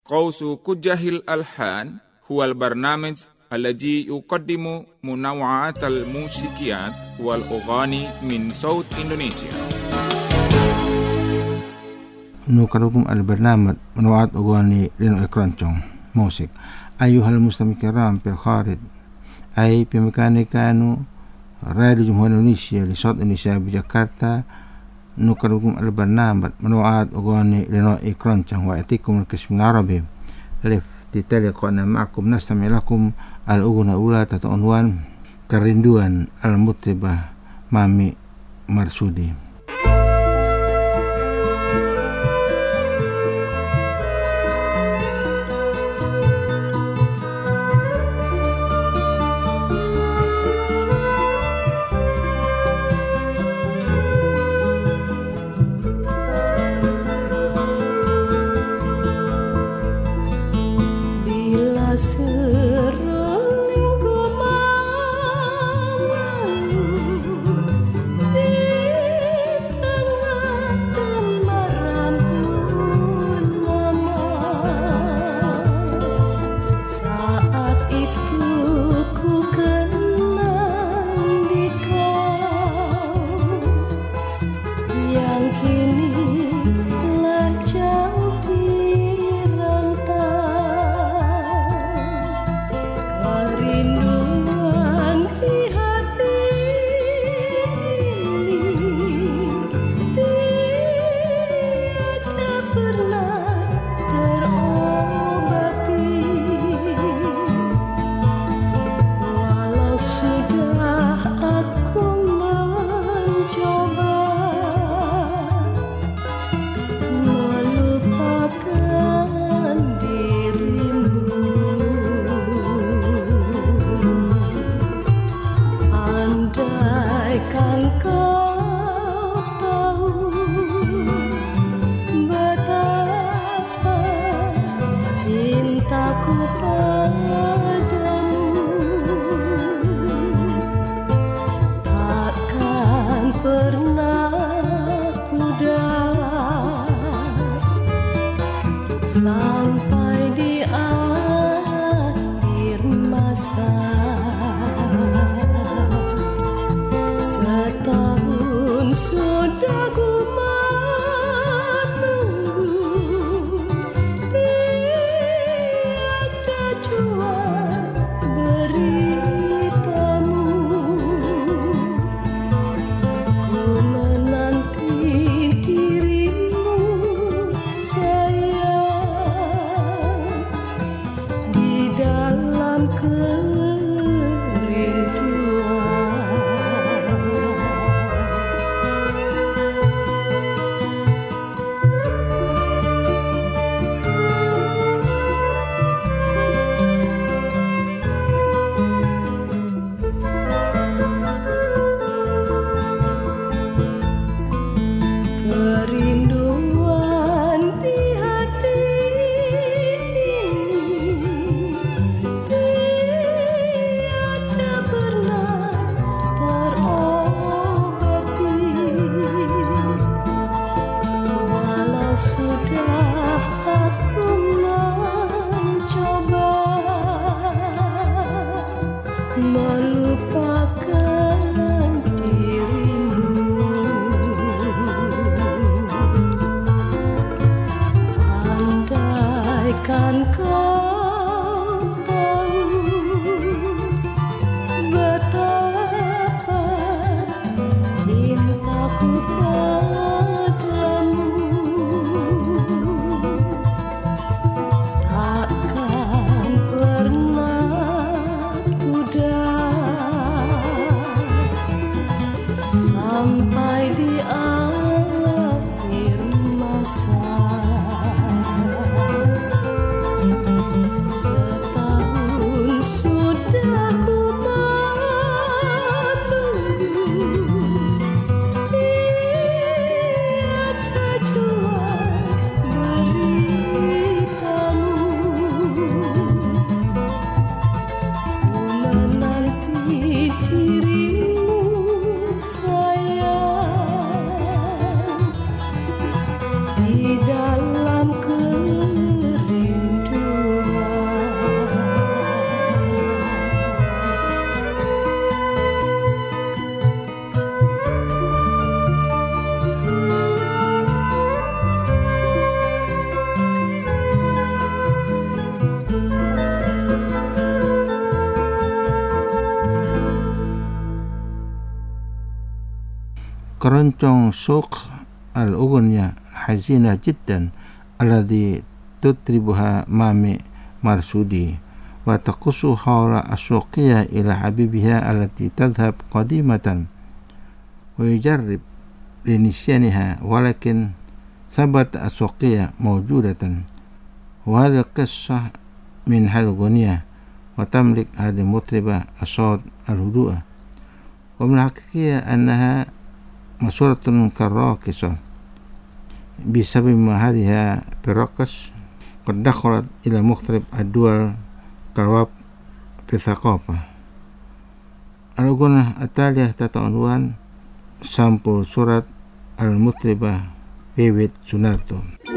Qawsu Kujahil Alhan huwal barnamij الذي يقدم منوعات الموسيقيات والأغاني من صوت إندونيسيا. نقدم البرنامج منوعات أغاني لنو إكرانشون موسيق. أيها المستمعين الكرام في الخارج أي في مكانكانو راديو جمهورية إندونيسيا لصوت إندونيسيا بجاكرتا. نقدم البرنامج منوعات أغاني لنو إكرانشون ويأتيكم القسم العربي لقاءنا معكم نستمع لكم الأغنية الأولى تحت عنوان Kerinduan المطربة مامي مرسودي. Sampai di akhir masa, setahun sudah ku menunggu, tiada jua beritamu. Ku menanti dirimu sayang, di dalam kerinduan di hati ini tiada pernah terobati, walau sudah aku mencoba melupakan dirimu. Andaikan kau tahu betapa cintaku padamu, takkan pernah pudar sampai di akhir masa. keroncong suq al-ughniya hazina jiddan alladhi tutribuha mami marsudi wa taqussu hawla as-suqiyya ila habibiha allati tadhhab qadimatan wa yujarrib linisyaniha walakin thabat as-suqiyya mawjudatan wa hadhihi al-qissah min hal-ghunyah wa tamlik hadhihi mutriba as-sawt al-hudu'a wa min al-haqiqiyya annaha masuratun karraqisah بسبب مهارها برقص قد دخلت إلى مختلف الدول كالواب في الثقافة. الأغنية التالية تحت عنوان sampul surat al-mutribah Wiwit Sunarto.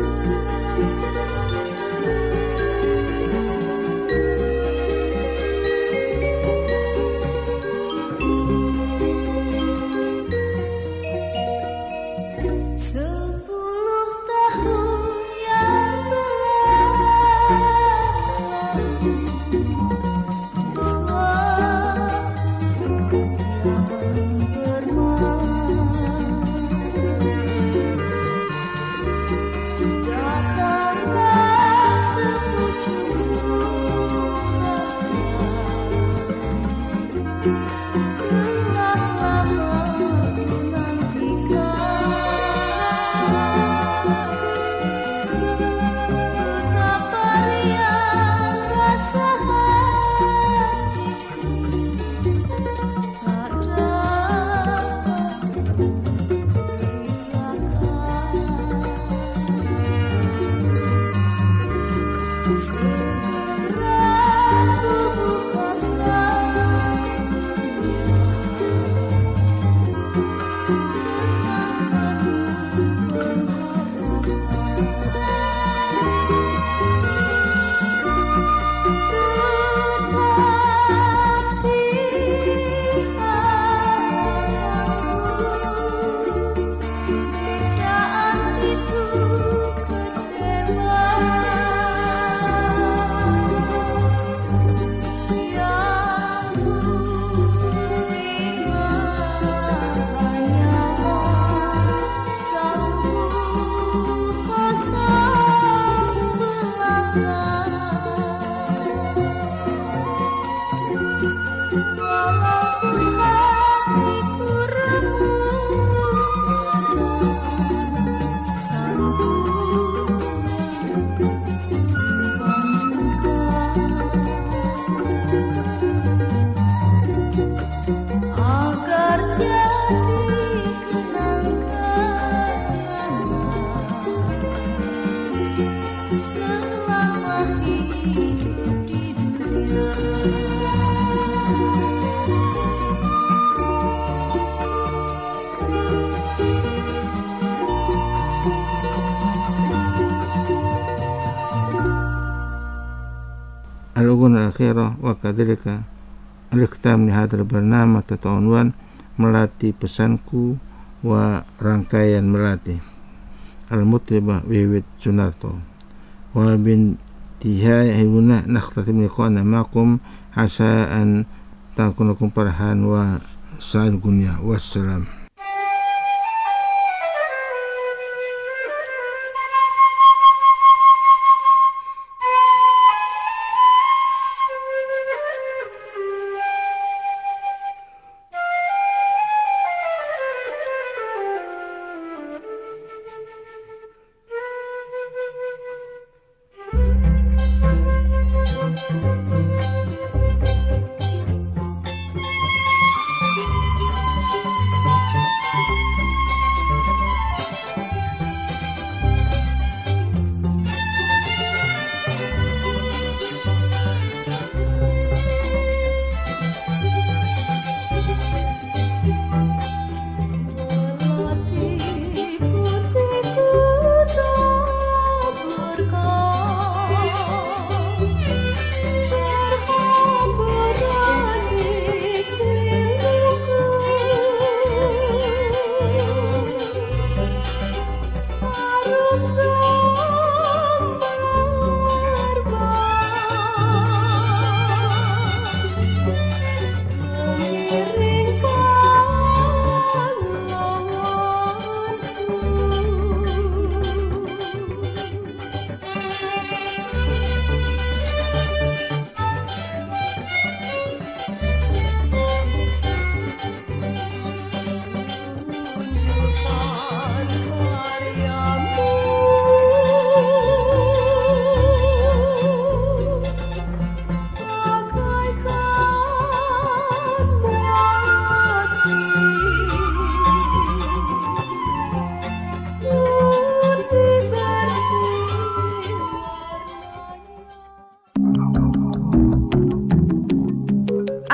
Al-Ughniya al-akhirah wa kadzalika al-ikhtam li hadzal barnamij tata'unwan melati pesanku wa rangkaian melati al-mutribah Wiwit Sunarto wa bin tihai huna nakhtatim liqa'ana ma'akum asa an takunakum farhan wa sa'al gunya wassalam.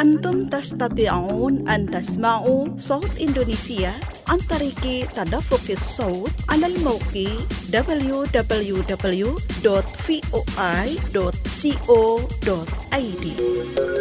أنتم تستطيعون أن تسمعوا صوت إندونيسيا عن طريق تدفق الصوت على الموقع www.voi.co.id.